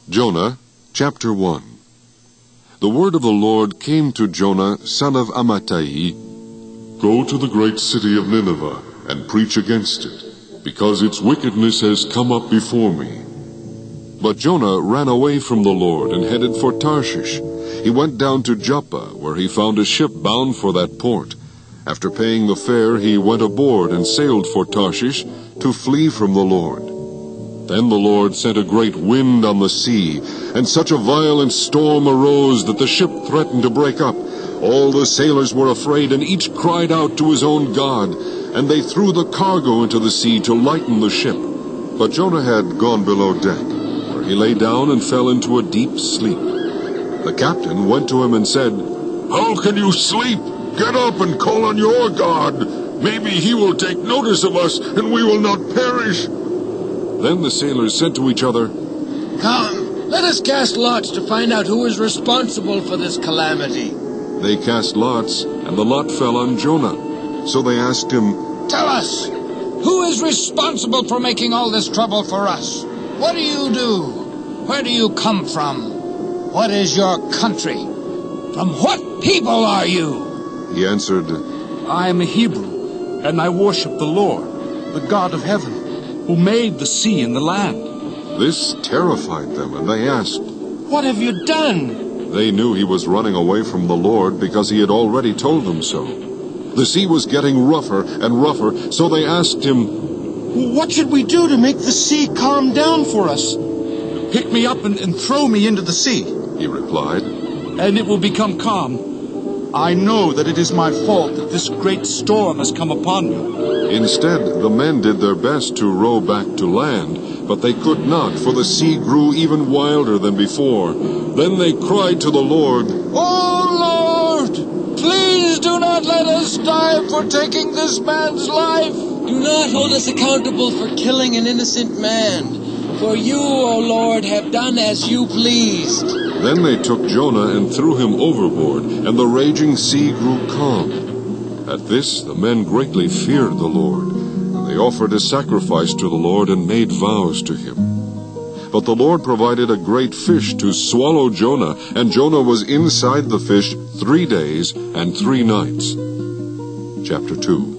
Jonah, chapter 1. The word of the Lord came to Jonah, son of Amittai. Go to the great city of Nineveh and preach against it, because its wickedness has come up before me. But Jonah ran away from the Lord and headed for Tarshish. He went down to Joppa, where he found a ship bound for that port. After paying the fare, he went aboard and sailed for Tarshish to flee from the Lord. Then the Lord sent a great wind on the sea, and such a violent storm arose that the ship threatened to break up. All the sailors were afraid, and each cried out to his own God, and they threw the cargo into the sea to lighten the ship. But Jonah had gone below deck, where he lay down and fell into a deep sleep. The captain went to him and said, How can you sleep? Get up and call on your God. Maybe he will take notice of us, and we will not perish. Then the sailors said to each other, Come, let us cast lots to find out who is responsible for this calamity. They cast lots, and the lot fell on Jonah. So they asked him, Tell us, who is responsible for making all this trouble for us? What do you do? Where do you come from? What is your country? From what people are you? He answered, I am a Hebrew, and I worship the Lord, the God of heaven, who made the sea and the land. This terrified them, and they asked, What have you done? They knew he was running away from the Lord because he had already told them so. The sea was getting rougher and rougher, so they asked him, What should we do to make the sea calm down for us? Pick me up and throw me into the sea, he replied, and it will become calm. I know that it is my fault that this great storm has come upon me. Instead, the men did their best to row back to land, but they could not, for the sea grew even wilder than before. Then they cried to the Lord, Oh, Lord, please do not let us die for taking this man's life. Do not hold us accountable for killing an innocent man, for you, O Lord, have done as you pleased. Then they took Jonah and threw him overboard, and the raging sea grew calm. At this the men greatly feared the Lord, and they offered a sacrifice to the Lord and made vows to him. But the Lord provided a great fish to swallow Jonah, and Jonah was inside the fish 3 days and 3 nights. Chapter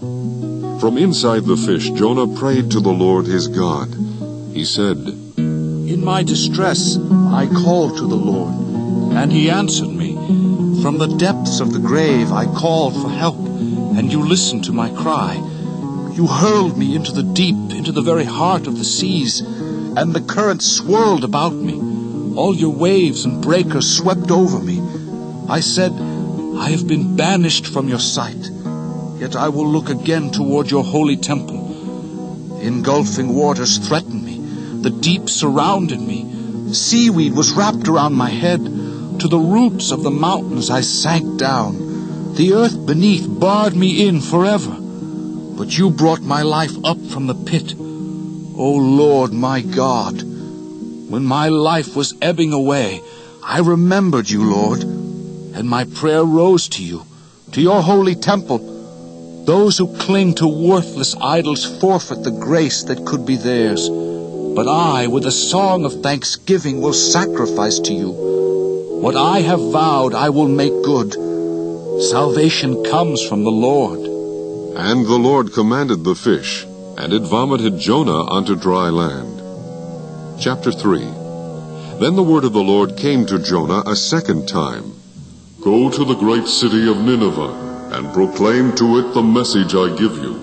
2. From inside the fish Jonah prayed to the Lord his God. He said, In my distress I called to the Lord, and he answered me. From the depths of the grave I called for help, and you listened to my cry. You hurled me into the deep, into the very heart of the seas, and the current swirled about me. All your waves and breakers swept over me. I said, I have been banished from your sight, yet I will look again toward your holy temple. The engulfing waters threatened me. The deep surrounded me. Seaweed was wrapped around my head. To the roots of the mountains I sank down. The earth beneath barred me in forever. But you brought my life up from the pit. O Lord, my God, when my life was ebbing away, I remembered you, Lord, and my prayer rose to you, to your holy temple. Those who cling to worthless idols forfeit the grace that could be theirs. But I, with a song of thanksgiving, will sacrifice to you. What I have vowed I will make good. Salvation comes from the Lord. And the Lord commanded the fish, and it vomited Jonah onto dry land. Chapter 3. Then the word of the Lord came to Jonah a second time. Go to the great city of Nineveh and proclaim to it the message I give you.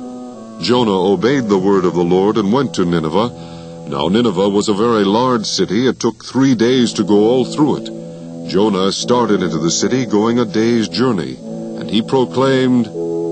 Jonah obeyed the word of the Lord and went to Nineveh. Now Nineveh was a very large city. It took 3 days to go all through it. Jonah started into the city, going a day's journey, and he proclaimed,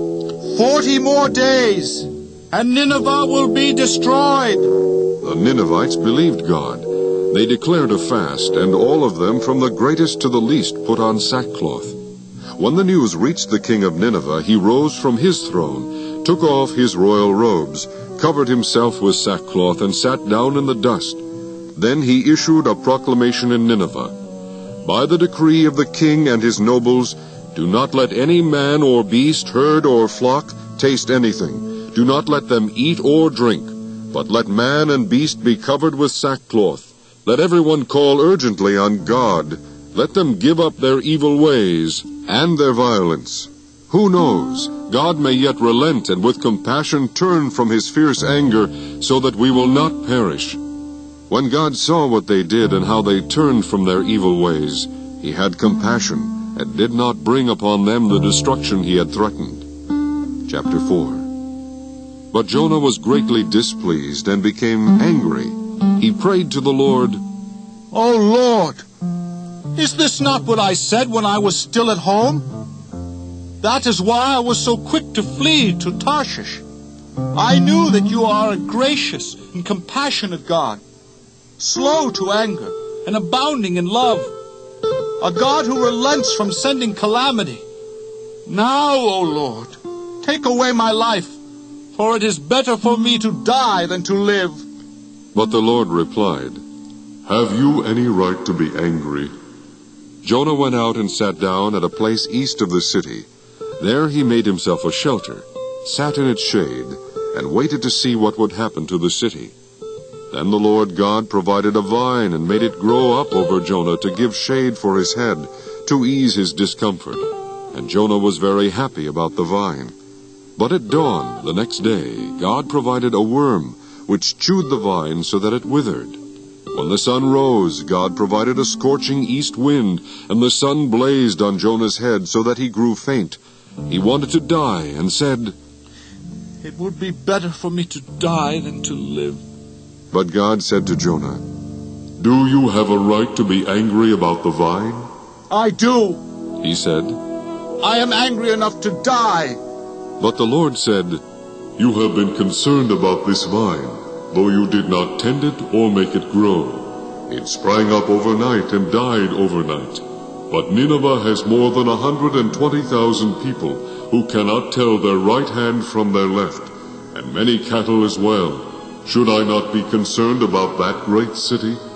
40 more days, and Nineveh will be destroyed. The Ninevites believed God. They declared a fast, and all of them, from the greatest to the least, put on sackcloth. When the news reached the king of Nineveh, he rose from his throne, took off his royal robes, covered himself with sackcloth, and sat down in the dust. Then he issued a proclamation in Nineveh. By the decree of the king and his nobles, do not let any man or beast, herd or flock taste anything. Do not let them eat or drink, but let man and beast be covered with sackcloth. Let everyone call urgently on God. Let them give up their evil ways and their violence. Who knows? God may yet relent and with compassion turn from his fierce anger so that we will not perish. When God saw what they did and how they turned from their evil ways, he had compassion and did not bring upon them the destruction he had threatened. Chapter 4. But Jonah was greatly displeased and became angry. He prayed to the Lord, "O Lord, is this not what I said when I was still at home? That is why I was so quick to flee to Tarshish. I knew that you are a gracious and compassionate God, slow to anger and abounding in love, a God who relents from sending calamity. Now, O Lord, take away my life, for it is better for me to die than to live." But the Lord replied, Have you any right to be angry? Jonah went out and sat down at a place east of the city. There he made himself a shelter, sat in its shade, and waited to see what would happen to the city. Then the Lord God provided a vine and made it grow up over Jonah to give shade for his head, to ease his discomfort. And Jonah was very happy about the vine. But at dawn the next day God provided a worm, which chewed the vine so that it withered. When the sun rose, God provided a scorching east wind, and the sun blazed on Jonah's head so that he grew faint. He wanted to die and said, "It would be better for me to die than to live." But God said to Jonah, Do you have a right to be angry about the vine? "I do," he said. "I am angry enough to die." But the Lord said, You have been concerned about this vine, though you did not tend it or make it grow. It sprang up overnight and died overnight. But Nineveh has more than 120,000 people who cannot tell their right hand from their left, and many cattle as well. Should I not be concerned about that great city?